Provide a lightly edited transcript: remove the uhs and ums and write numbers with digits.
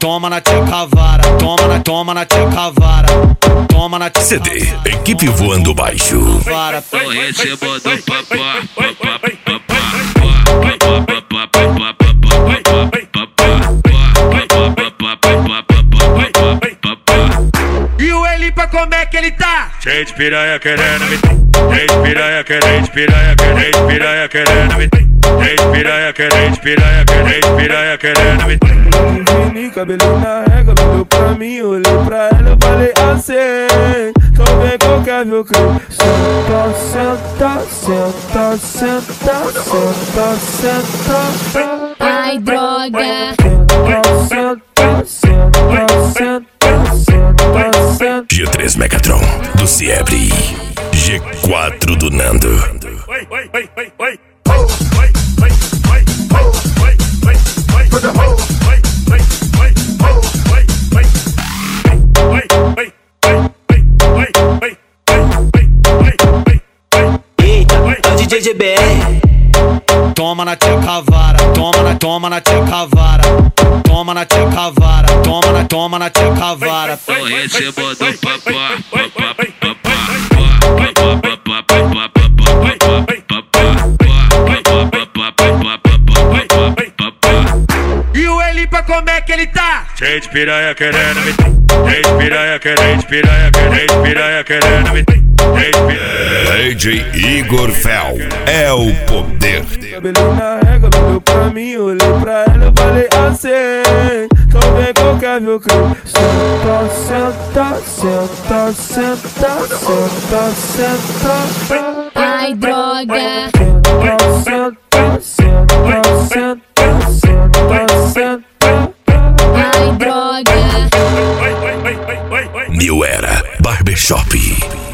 toma na tcheca vara, toma na tcheca vara, toma na tcheca CD, equipe voando baixo. vara. Eu recebo do papá, E o Elipa como é que ele tá? Cheio de piranha querendo me. Cheio de piranha querendo, piranha querendo, piranha querendo me. Cheio de piranha querendo, piranha querendo, piranha querendo me. Vini, cabelo na régua, olhou pra mim, olhei pra ela, eu falei assim. Então vem qualquer meu crime. Senta, senta, senta, senta, senta, senta. Ai, droga. Senta, senta, senta, senta, senta. G3 Megatron do Ciebre. G4 do Nando. Eita, é o DJ GBR. Toma na tcheca vara, toma na tcheca vara, toma na tcheca vara, toma na tcheca vara. eu recebo do papá, E o Elipa como é que ele tá? Cheio de piranha querendo me. Cheio de piranha querendo, piranha querendo, piranha querendo me. Cheio de piranha. DJ Igor Fel é o poder. Cabelo na régua, olhou pra mim, olhei pra ela, eu falei assim. Então vem qualquer meu crime. Senta, senta, senta, senta, senta. Ai, droga. Senta, senta, senta, senta, senta. Ai, droga. New Era Barbershop.